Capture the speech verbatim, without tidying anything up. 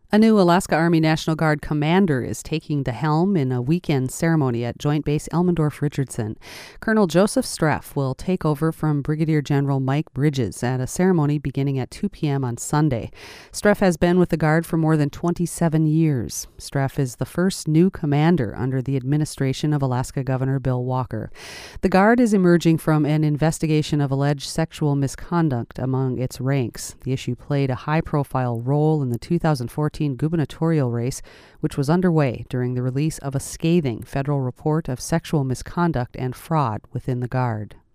A new Alaska Army National Guard commander is taking the helm in a weekend ceremony at Joint Base Elmendorf-Richardson. Colonel Joseph Streff will take over from Brigadier General Mike Bridges at a ceremony beginning at two p.m. on Sunday. Streff has been with the Guard for more than twenty-seven years. Streff is the first new commander under the administration of Alaska Governor Bill Walker. The Guard is emerging from an investigation of alleged sexual misconduct among its ranks. The issue played a high-profile role in the two thousand fourteen gubernatorial race, which was underway during the release of a scathing federal report of sexual misconduct and fraud within the Guard.